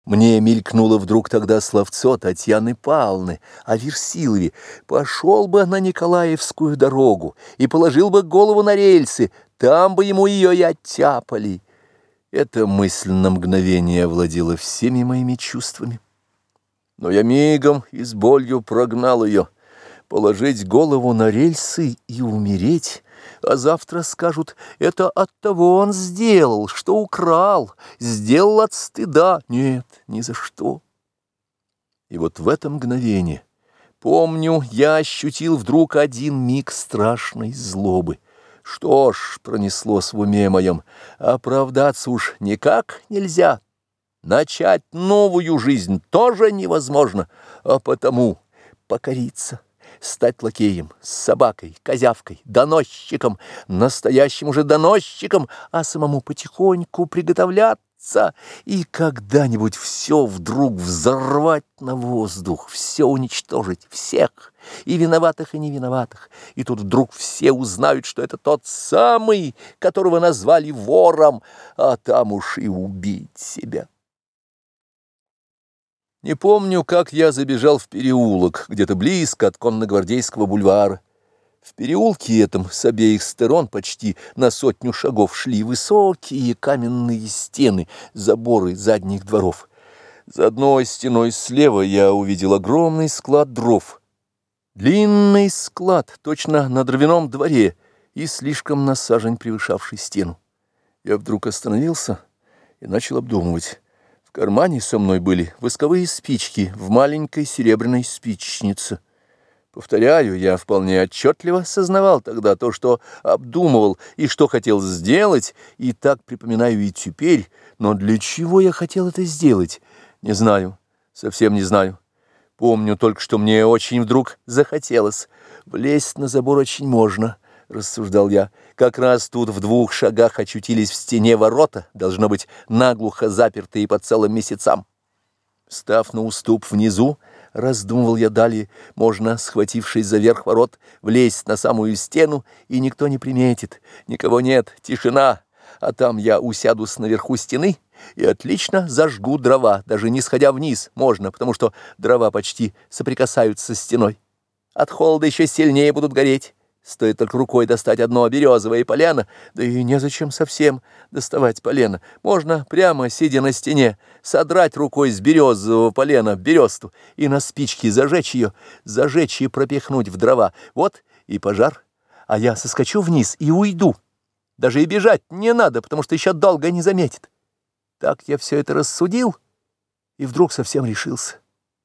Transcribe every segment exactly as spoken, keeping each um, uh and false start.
Мне мелькнуло вдруг тогда словцо Татьяны Павловны о Версилове. Пошел бы на Николаевскую дорогу и положил бы голову на рельсы, там бы ему ее и оттяпали. Эта мысль на мгновение овладела всеми моими чувствами. Но я мигом и с болью прогнал ее. Положить голову на рельсы и умереть, а завтра скажут, это от того он сделал, что украл, сделал от стыда. Нет, ни за что. И вот в это мгновение, помню, я ощутил вдруг один миг страшной злобы. Что ж, пронеслось в уме моем, оправдаться уж никак нельзя. Начать новую жизнь тоже невозможно, а потому покориться. Стать лакеем, с собакой, козявкой, доносчиком, настоящим уже доносчиком, а самому потихоньку приготовляться и когда-нибудь все вдруг взорвать на воздух, все уничтожить, всех, и виноватых, и невиноватых. И тут вдруг все узнают, что это тот самый, которого назвали вором, а там уж и убить себя. Не помню, как я забежал в переулок, где-то близко от Конногвардейского бульвара. В переулке этом с обеих сторон почти на сотню шагов шли высокие каменные стены, заборы задних дворов. За одной стеной слева я увидел огромный склад дров. Длинный склад, точно на дровяном дворе, и слишком на сажень превышавший стену. Я вдруг остановился и начал обдумывать. В кармане со мной были восковые спички в маленькой серебряной спичнице. Повторяю, я вполне отчетливо сознавал тогда то, что обдумывал и что хотел сделать, и так припоминаю и теперь, но для чего я хотел это сделать, не знаю, совсем не знаю. Помню только, что мне очень вдруг захотелось. Влезть на забор очень можно, рассуждал я. Как раз тут в двух шагах очутились в стене ворота, должно быть, наглухо запертые по целым месяцам. Став на уступ внизу, раздумывал я далее, можно, схватившись за верх ворот, влезть на самую стену, и никто не приметит, никого нет, тишина, а там я усядусь наверху стены и отлично зажгу дрова, даже не сходя вниз можно, потому что дрова почти соприкасаются с стеной. От холода еще сильнее будут гореть. Стоит только рукой достать одно березовое полено, да и незачем совсем доставать полено. Можно прямо, сидя на стене, содрать рукой с березового полена бересту и на спичке зажечь ее, зажечь и пропихнуть в дрова. Вот и пожар, а я соскочу вниз и уйду. Даже и бежать не надо, потому что еще долго не заметит. Так я все это рассудил и вдруг совсем решился.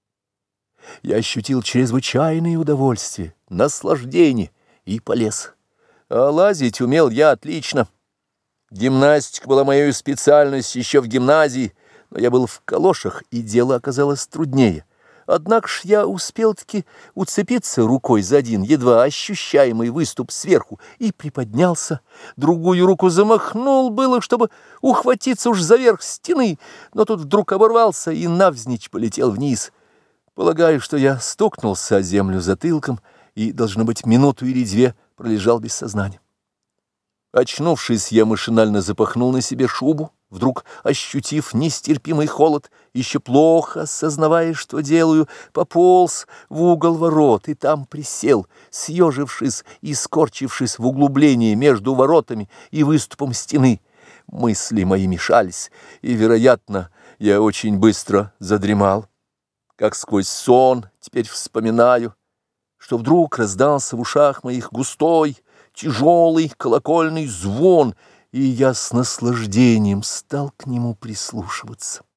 Я ощутил чрезвычайное удовольствие, наслаждение, и полез. А лазить умел я отлично. Гимнастика была моей специальностью еще в гимназии, но я был в калошах, и дело оказалось труднее. Однако ж я успел-таки уцепиться рукой за один едва ощущаемый выступ сверху и приподнялся, другую руку замахнул было, чтобы ухватиться уж за верх стены, но тут вдруг оборвался и навзничь полетел вниз. Полагаю, что я стукнулся о землю затылком и, должно быть, минуту или две пролежал без сознания. Очнувшись, я машинально запахнул на себе шубу, вдруг ощутив нестерпимый холод, еще плохо осознавая, что делаю, пополз в угол ворот и там присел, съежившись и скорчившись в углублении между воротами и выступом стены. Мысли мои мешались, и, вероятно, я очень быстро задремал. Как сквозь сон теперь вспоминаю, что вдруг раздался в ушах моих густой, тяжелый колокольный звон, и я с наслаждением стал к нему прислушиваться.